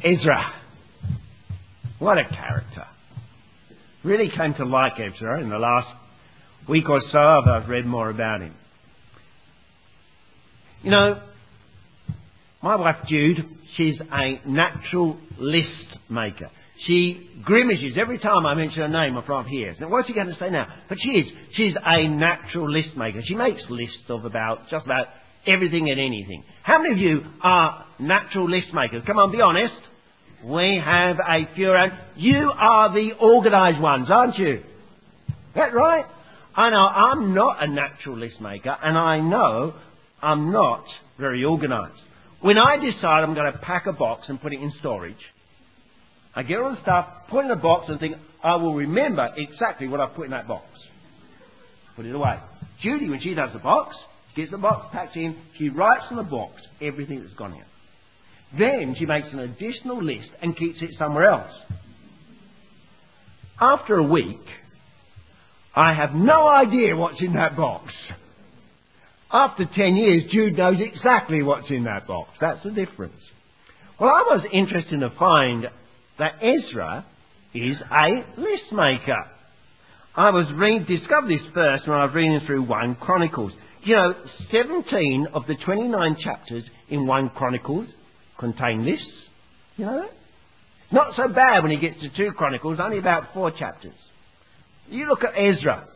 Ezra. What a character. Really came to like Ezra in the last week or so. I've read more about him. You know, my wife Jude, she's a natural list maker. She grimaces every time I mention her name up front here. Now, what's she going to say now? But she is. She's a natural list maker. She makes lists of just about everything and anything. How many of you are natural list makers? Come on, be honest. We have a few around. You are the organised ones, aren't you? That right? I know I'm not a natural list maker, and I know I'm not very organised. When I decide I'm going to pack a box and put it in storage, I get all the stuff, put it in a box and think, I will remember exactly what I've put in that box. Put it away. Judy, when she does the box, she gets the box packed in, she writes on the box everything that's gone in. Then she makes an additional list and keeps it somewhere else. After a week, I have no idea what's in that box. After 10 years, Jude knows exactly what's in that box. That's the difference. Well, I was interested to find that Ezra is a list maker. I discovered this first when I was reading through 1 Chronicles. You know, 17 of the 29 chapters in 1 Chronicles contain lists. You know that? Not so bad when you get to 2 Chronicles, only about 4 chapters. You look at Ezra.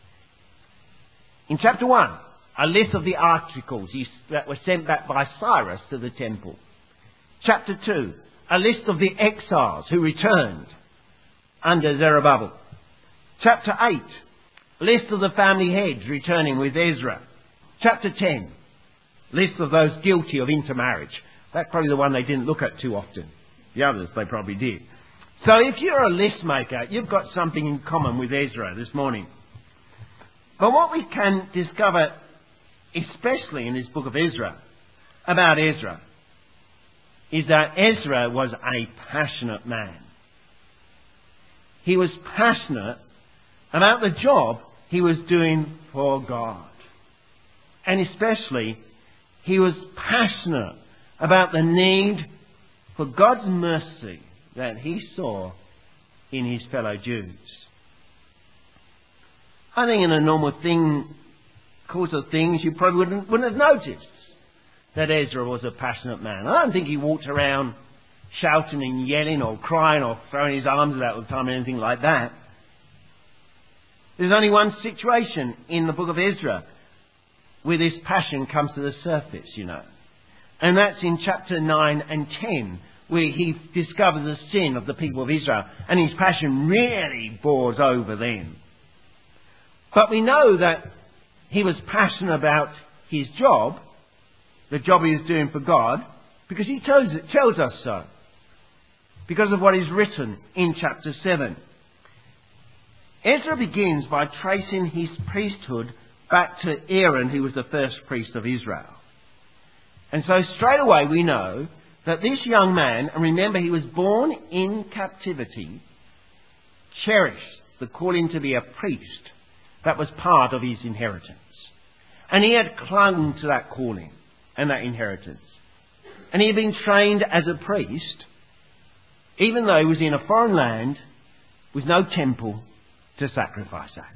In chapter 1, a list of the articles that were sent back by Cyrus to the temple. Chapter 2, a list of the exiles who returned under Zerubbabel. Chapter 8, a list of the family heads returning with Ezra. Chapter 10, list of those guilty of intermarriage. That's probably the one they didn't look at too often. The others they probably did. So if you're a list maker, you've got something in common with Ezra this morning. But what we can discover, especially in this book of Ezra, about Ezra, is that Ezra was a passionate man. He was passionate about the job he was doing for God. And especially, he was passionate about the need for God's mercy that he saw in his fellow Jews. I think in a normal course of things, you probably wouldn't have noticed that Ezra was a passionate man. I don't think he walked around shouting and yelling or crying or throwing his arms about all the time or anything like that. There's only one situation in the book of Ezra where this passion comes to the surface, you know. And that's in chapter 9 and 10, where he discovers the sin of the people of Israel, and his passion really bores over them. But we know that he was passionate about his job, the job he was doing for God, because he tells us so. Because of what is written in chapter 7. Ezra begins by tracing his priesthood back to Aaron, who was the first priest of Israel. And so straight away we know that this young man, and remember he was born in captivity, cherished the calling to be a priest. That was part of his inheritance. And he had clung to that calling and that inheritance. And he had been trained as a priest, even though he was in a foreign land with no temple to sacrifice at.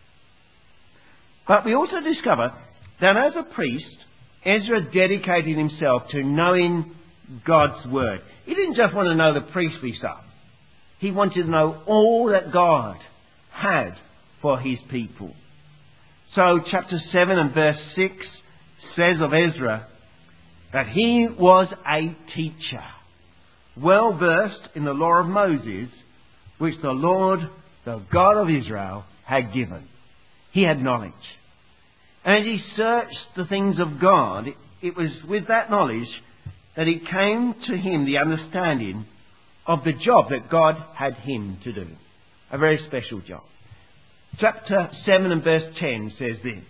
But we also discover that as a priest, Ezra dedicated himself to knowing God's word. He didn't just want to know the priestly stuff. He wanted to know all that God had for his people. So chapter 7 and verse 6 says of Ezra that he was a teacher, well versed in the law of Moses, which the Lord, the God of Israel, had given. He had knowledge. And as he searched the things of God, it was with that knowledge that it came to him the understanding of the job that God had him to do. A very special job. Chapter 7 and verse 10 says this: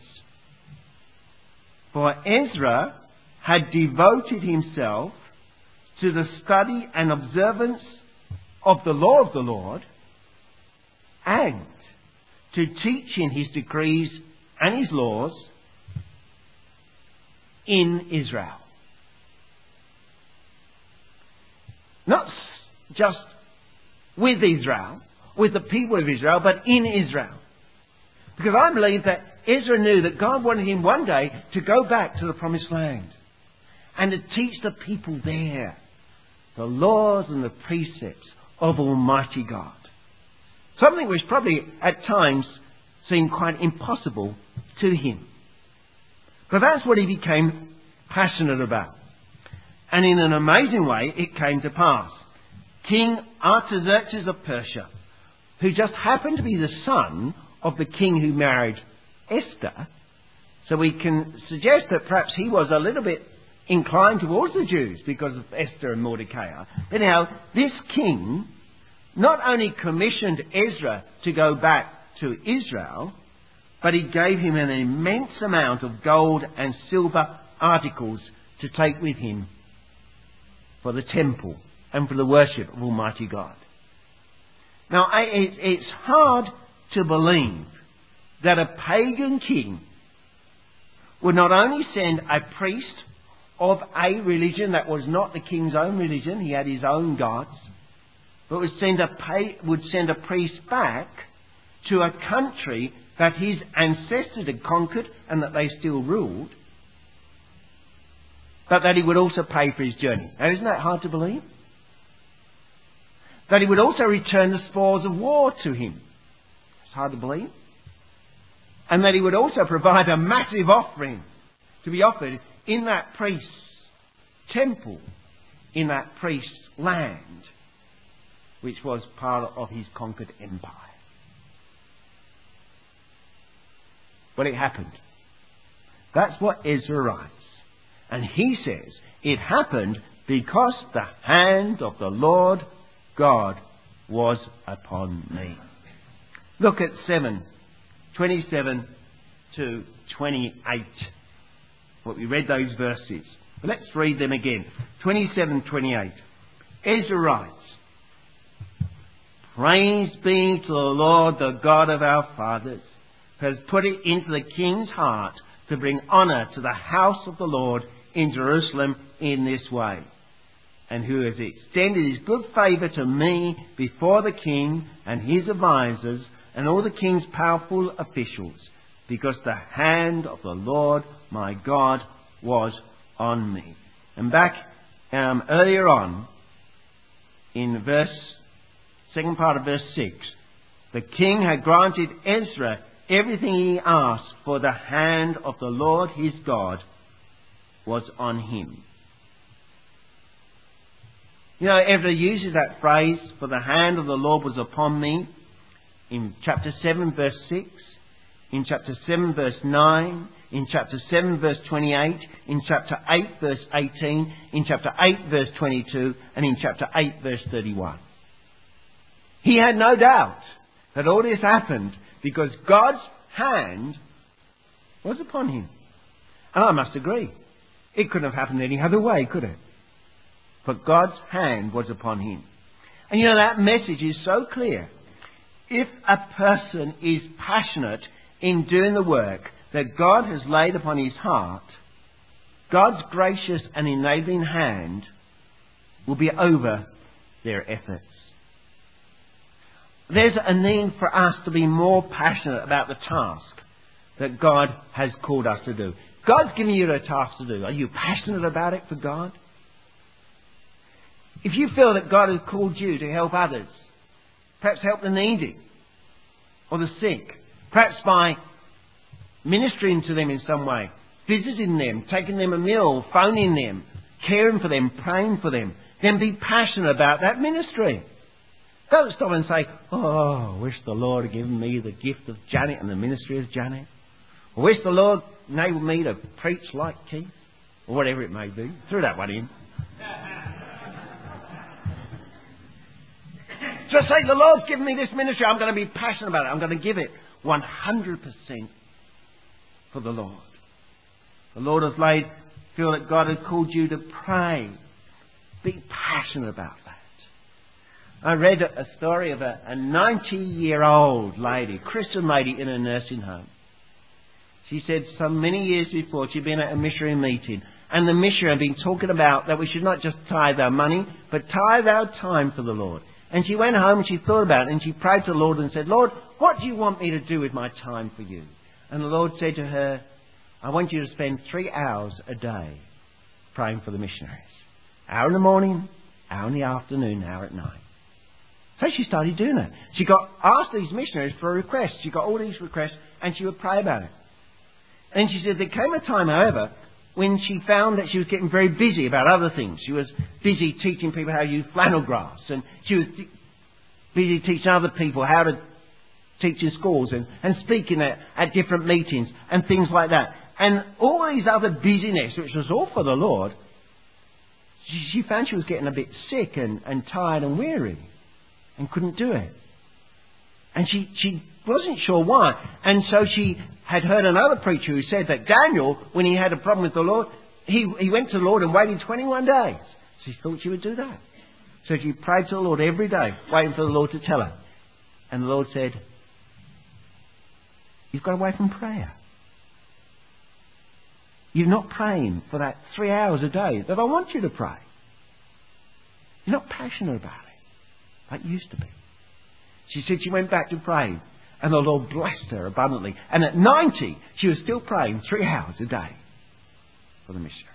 For Ezra had devoted himself to the study and observance of the law of the Lord, and to teaching his decrees and his laws in Israel. Not just with Israel, with the people of Israel, but in Israel. Because I believe that Ezra knew that God wanted him one day to go back to the promised land and to teach the people there the laws and the precepts of Almighty God. Something which probably at times seemed quite impossible to him. But that's what he became passionate about. And in an amazing way, it came to pass. King Artaxerxes of Persia, who just happened to be the son of the king who married Esther, so we can suggest that perhaps he was a little bit inclined towards the Jews because of Esther and Mordecai. But anyhow, this king not only commissioned Ezra to go back to Israel, but he gave him an immense amount of gold and silver articles to take with him for the temple and for the worship of Almighty God. Now, it's hard to believe that a pagan king would not only send a priest of a religion that was not the king's own religion, he had his own gods, but would send a priest back to a country that his ancestors had conquered and that they still ruled, but that he would also pay for his journey. Now, isn't that hard to believe? That he would also return the spoils of war to him. It's hard to believe. And that he would also provide a massive offering to be offered in that priest's temple, in that priest's land, which was part of his conquered empire. But it happened. That's what Ezra writes. And he says, it happened because the hand of the Lord God was upon me. Look at 7:27 to 28. Well, we read those verses. But let's read them again. 27:28. Ezra writes, Praise be to the Lord, the God of our fathers, who has put it into the king's heart to bring honour to the house of the Lord in Jerusalem in this way, and who has extended his good favour to me before the king and his advisers and all the king's powerful officials, because the hand of the Lord my God was on me. And back earlier on, in second part of verse 6, the king had granted Ezra everything he asked, for the hand of the Lord his God was on him. You know, Ezra uses that phrase, for the hand of the Lord was upon me, in chapter 7 verse 6, in chapter 7 verse 9, in chapter 7 verse 28, in chapter 8 verse 18, in chapter 8 verse 22, and in chapter 8 verse 31. He had no doubt that all this happened because God's hand was upon him. And I must agree, it couldn't have happened any other way, could it? But God's hand was upon him. And you know, that message is so clear. If a person is passionate in doing the work that God has laid upon his heart, God's gracious and enabling hand will be over their efforts. There's a need for us to be more passionate about the task that God has called us to do. God's given you a task to do. Are you passionate about it for God? If you feel that God has called you to help others, perhaps help the needy or the sick, perhaps by ministering to them in some way, visiting them, taking them a meal, phoning them, caring for them, praying for them, then be passionate about that ministry. Don't stop and say, oh, I wish the Lord had given me the gift of Janet and the ministry of Janet. I wish the Lord enabled me to preach like Keith, or whatever it may be. Throw that one in. Just say, the Lord's given me this ministry, I'm going to be passionate about it. I'm going to give it 100% for the Lord. The Lord has feel that God has called you to pray. Be passionate about that. I read a story of a 90-year-old lady, Christian lady in a nursing home. She said some many years before she'd been at a missionary meeting and the missionary had been talking about that we should not just tithe our money, but tithe our time for the Lord. And she went home and she thought about it and she prayed to the Lord and said, Lord, what do you want me to do with my time for you? And the Lord said to her, I want you to spend 3 hours a day praying for the missionaries. Hour in the morning, hour in the afternoon, hour at night. So she started doing it. She asked these missionaries for a request. She got all these requests and she would pray about it. And she said there came a time, however, when she found that she was getting very busy about other things. She was busy teaching people how to use flannel graphs, and she was busy teaching other people how to teach in schools and speaking at different meetings and things like that. And all these other busyness, which was all for the Lord, she found she was getting a bit sick and tired and weary and couldn't do it. And she wasn't sure why. And so she had heard another preacher who said that Daniel, when he had a problem with the Lord, he went to the Lord and waited 21 days. She thought she would do that. So she prayed to the Lord every day, waiting for the Lord to tell her. And the Lord said, you've got away from prayer. You're not praying for that 3 hours a day that I want you to pray. You're not passionate about it like you used to be. She said she went back to praying, and the Lord blessed her abundantly. And at 90, she was still praying 3 hours a day for the missionaries.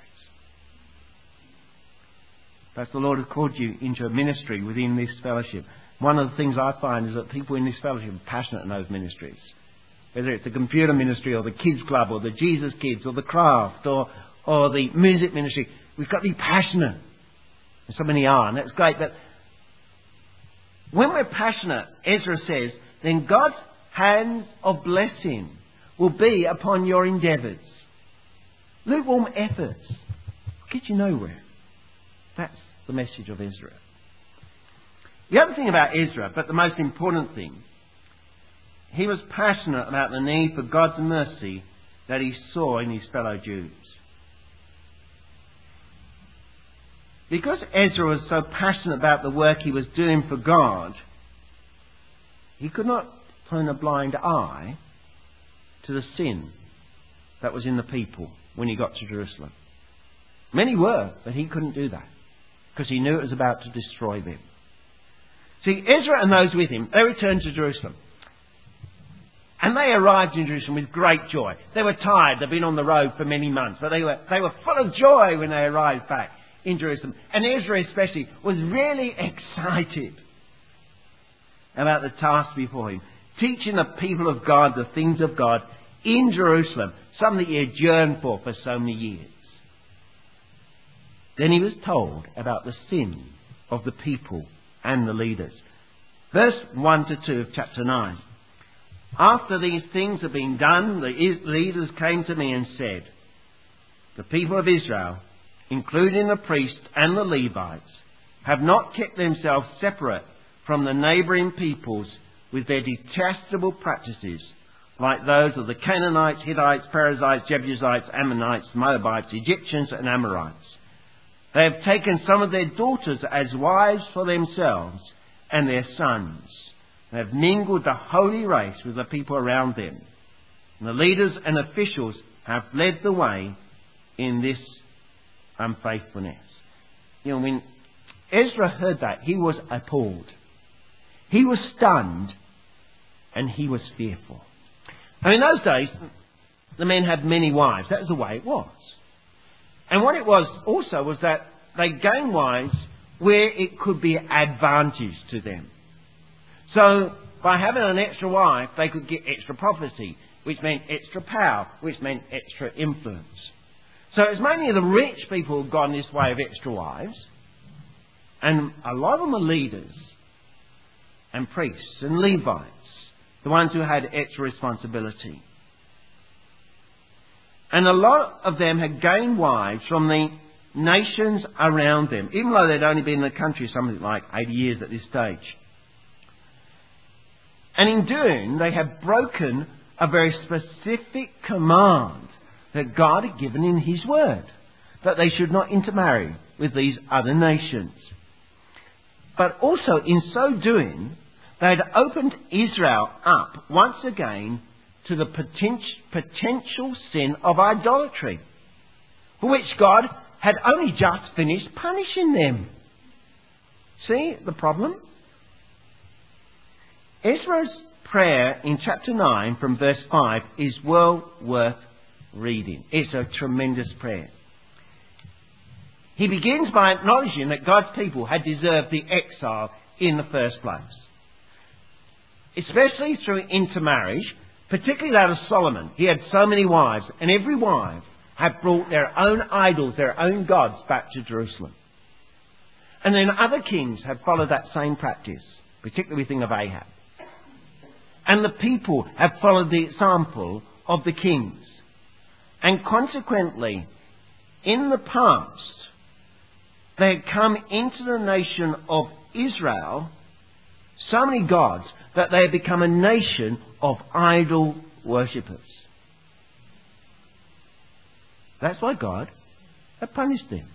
Perhaps the Lord has called you into a ministry within this fellowship. One of the things I find is that people in this fellowship are passionate in those ministries. Whether it's the computer ministry or the kids club or the Jesus Kids or the craft or the music ministry, we've got to be passionate. And so many are, and that's great. But when we're passionate, Ezra says, then God's hands of blessing will be upon your endeavours. Lukewarm efforts will get you nowhere. That's the message of Ezra. The other thing about Ezra, but the most important thing, he was passionate about the need for God's mercy that he saw in his fellow Jews. Because Ezra was so passionate about the work he was doing for God, he could not turn a blind eye to the sin that was in the people when he got to Jerusalem. Many were, but he couldn't do that because he knew it was about to destroy them. See, Ezra and those with him, they returned to Jerusalem. And they arrived in Jerusalem with great joy. They were tired. They'd been on the road for many months. But they were full of joy when they arrived back in Jerusalem. And Ezra especially was really excited about the task before him. Teaching the people of God the things of God in Jerusalem. Something he had yearned for so many years. Then he was told about the sin of the people and the leaders. Verse 1 to 2 of chapter 9. After these things had been done, the leaders came to me and said, the people of Israel, including the priests and the Levites, have not kept themselves separate from the neighbouring peoples with their detestable practices, like those of the Canaanites, Hittites, Perizzites, Jebusites, Ammonites, Moabites, Egyptians and Amorites. They have taken some of their daughters as wives for themselves and their sons. They have mingled the holy race with the people around them. And the leaders and officials have led the way in this unfaithfulness. You know, when Ezra heard that, he was appalled. He was stunned and he was fearful. I mean, in those days, the men had many wives. That was the way it was. And what it was also was that they gained wives where it could be advantage to them. So, by having an extra wife, they could get extra prophecy, which meant extra power, which meant extra influence. So it's mainly the rich people who've gone this way of extra wives, and a lot of them are leaders, and priests, and Levites, the ones who had extra responsibility. And a lot of them had gained wives from the nations around them, even though they'd only been in the country something like 80 years at this stage. And in doing, they have broken a very specific command that God had given in His Word, that they should not intermarry with these other nations. But also, in so doing, they had opened Israel up once again to the potential sin of idolatry, for which God had only just finished punishing them. See the problem? Ezra's prayer in chapter 9 from verse 5 is well worth reading. It's a tremendous prayer. He begins by acknowledging that God's people had deserved the exile in the first place. Especially through intermarriage, particularly that of Solomon. He had so many wives, and every wife had brought their own idols, their own gods back to Jerusalem. And then other kings have followed that same practice, particularly we think of Ahab. And the people have followed the example of the kings. And consequently, in the past, they had come into the nation of Israel so many gods that they had become a nation of idol worshippers. That's why God had punished them.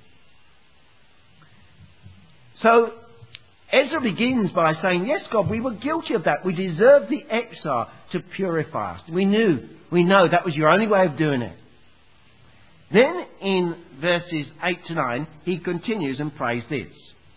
So Ezra begins by saying, yes, God, we were guilty of that. We deserved the exile to purify us. We know that was your only way of doing it. Then in verses 8 to 9, he continues and prays this.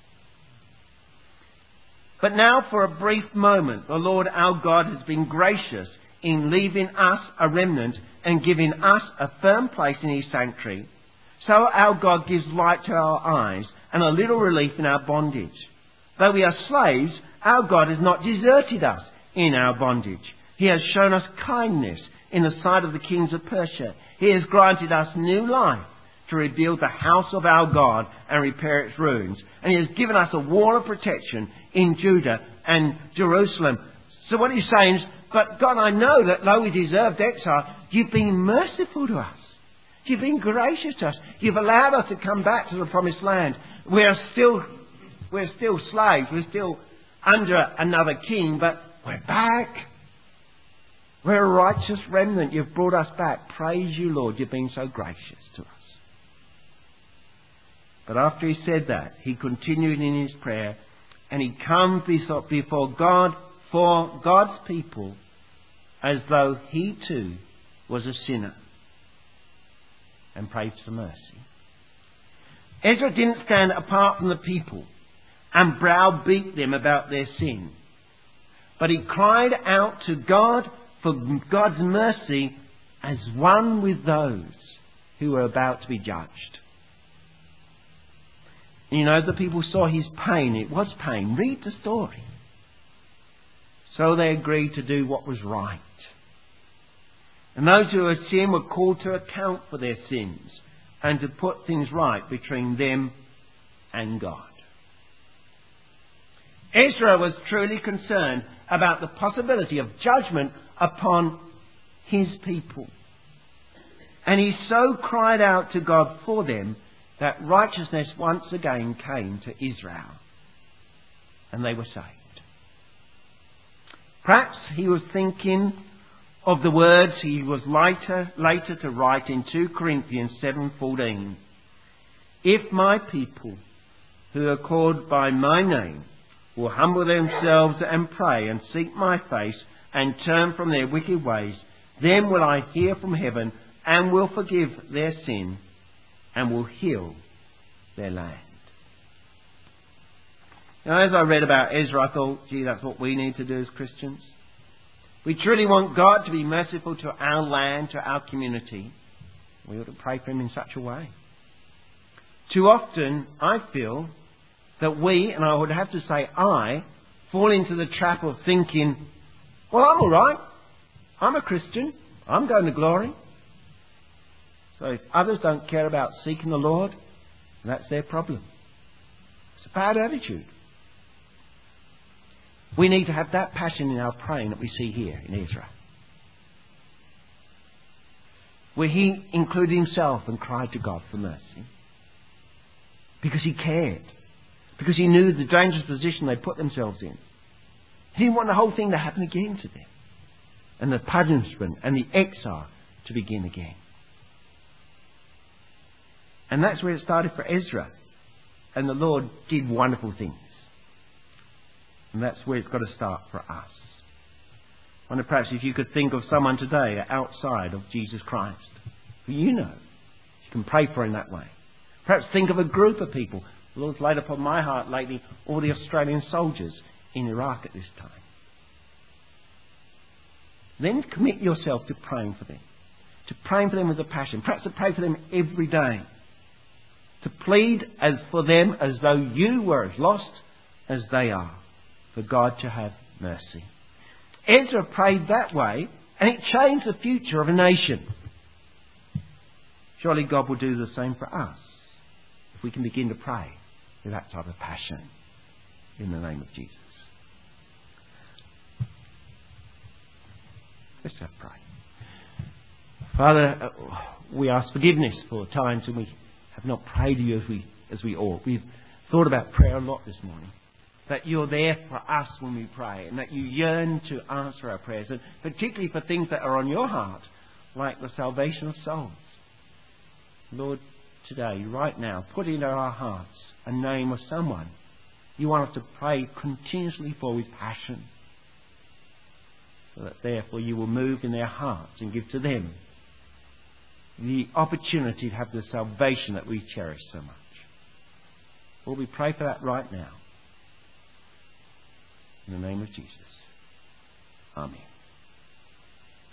But now for a brief moment, the Lord our God has been gracious in leaving us a remnant and giving us a firm place in his sanctuary. So our God gives light to our eyes and a little relief in our bondage. Though we are slaves, our God has not deserted us in our bondage. He has shown us kindness in the sight of the kings of Persia. He has granted us new life to rebuild the house of our God and repair its ruins. And he has given us a wall of protection in Judah and Jerusalem. So what he's saying is, but God, I know that though we deserved exile, you've been merciful to us. You've been gracious to us. You've allowed us to come back to the promised land. We're still slaves. We're still under another king, but we're back. We're a righteous remnant. You've brought us back. Praise you, Lord. You've been so gracious to us. But after he said that, he continued in his prayer, and he come before God for God's people as though he too was a sinner, and prayed for mercy. Ezra didn't stand apart from the people and browbeat them about their sin, but he cried out to God for God's mercy as one with those who were about to be judged. You know, the people saw his pain. It was pain. Read the story. So they agreed to do what was right. And those who had sinned were called to account for their sins and to put things right between them and God. Ezra was truly concerned about the possibility of judgment upon his people. And he so cried out to God for them that righteousness once again came to Israel. And they were saved. Perhaps he was thinking of the words he was later to write in 2 Corinthians 7:14. If my people who are called by my name will humble themselves and pray and seek my face and turn from their wicked ways, then will I hear from heaven and will forgive their sin and will heal their land. Now, as I read about Ezra, I thought, gee, that's what we need to do as Christians. We truly want God to be merciful to our land, to our community. We ought to pray for him in such a way. Too often, I feel that we, and I would have to say I, fall into the trap of thinking, well, I'm all right. I'm a Christian. I'm going to glory. So if others don't care about seeking the Lord, that's their problem. It's a bad attitude. We need to have that passion in our praying that we see here in Ezra, where he included himself and cried to God for mercy. Because he cared. Because he knew the dangerous position they put themselves in. He didn't want the whole thing to happen again to them. And the punishment and the exile to begin again. And that's where it started for Ezra. And the Lord did wonderful things. And that's where it's got to start for us. I wonder perhaps if you could think of someone today outside of Jesus Christ, who you know You can pray for in that way. Perhaps think of a group of people. The Lord's laid upon my heart lately all the Australian soldiers in Iraq at this time. Then commit yourself to praying for them. To praying for them with a passion. Perhaps to pray for them every day. To plead for them as though you were as lost as they are. For God to have mercy. Ezra prayed that way, and it changed the future of a nation. Surely God will do the same for us if we can begin to pray with that type of passion in the name of Jesus. Let's have pray. Father, we ask forgiveness for times when we have not prayed to you as we ought. We've thought about prayer a lot this morning. That you're there for us when we pray, and that you yearn to answer our prayers, and particularly for things that are on your heart, like the salvation of souls. Lord, today, right now, put into our hearts a name of someone you want us to pray continuously for with passion, so that therefore you will move in their hearts and give to them the opportunity to have the salvation that we cherish so much. Lord, we pray for that right now. In the name of Jesus. Amen.